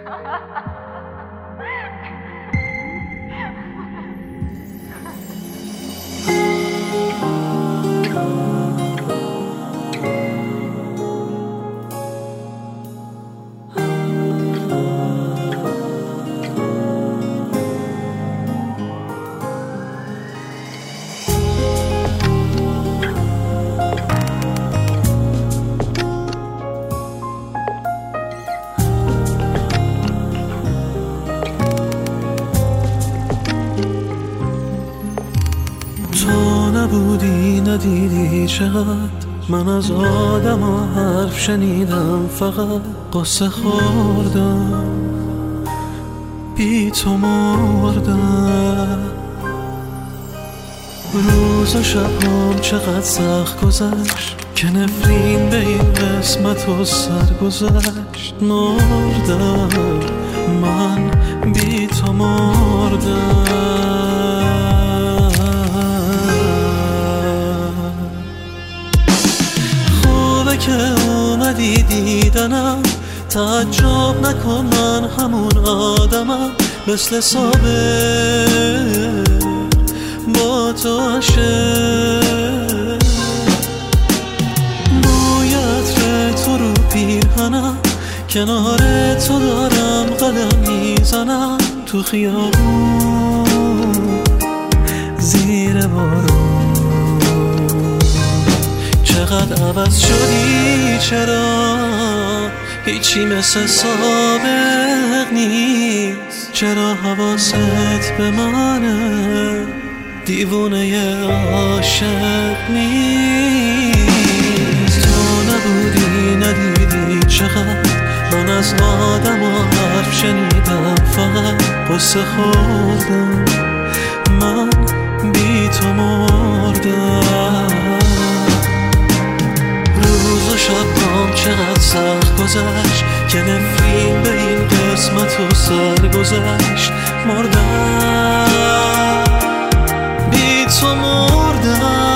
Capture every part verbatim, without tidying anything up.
نبودی ندیدی چقدر من از آدم ها حرف شنیدم، فقط قصه خوردم، بی تو مردم. روز و شبام چقدر سخت گذشت که نفرین به این قسمت و سر گذشت. مردم من بی تو مردم. که اومدی دیدنم، تعجب نکن من همون آدمم، مثل صابر با تو عشق. موی عطر تو رو پیرهنم، کنار تو دارم قدم میزنم، تو خیابون زیر بارون. چقدر عوض شدی، چرا هیچی مثل سابق نیست؟ چرا حواست به منه، دیوونه عاشق نیست؟ تو نبودی ندیدی چقدر من از آدم و حرف شنیدم، فقط قصه خوردم، من بی تو مردم. روز و شبام چقدر سخت گذشت که نفرین به این قسمت و سر گذشت. مردم بی تو مردم.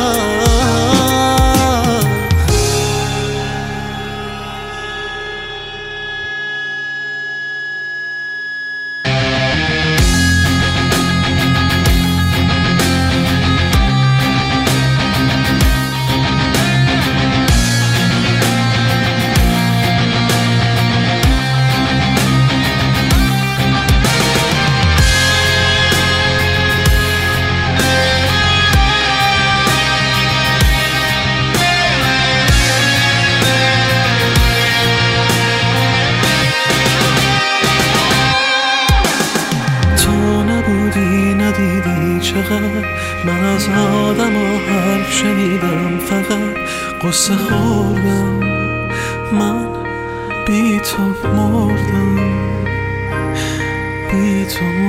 چقدر من از آدم و حرف شنیدم، فقط قصه خوردم، من بی تو مردم، بی تو